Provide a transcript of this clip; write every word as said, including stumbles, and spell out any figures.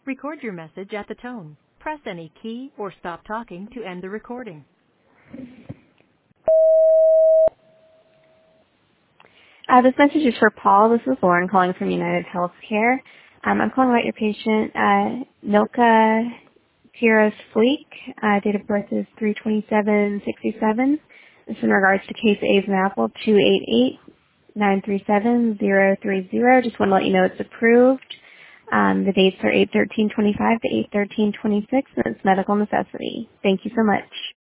Record your message at the tone. Press any key or stop talking to end the recording. Uh, this message is for Paul. This is Lauren calling from United Healthcare. Um, I'm calling about your patient, uh, Milka Tiras Fleek. Uh, date of birth is three twenty-seven sixty-seven. This is in regards to case A's and Apple two eight eight nine three seven zero three zero. Just want to let you know it's approved. Um, the dates are eight thirteen twenty-five to eight thirteen twenty-six, and it's medical necessity. Thank you so much.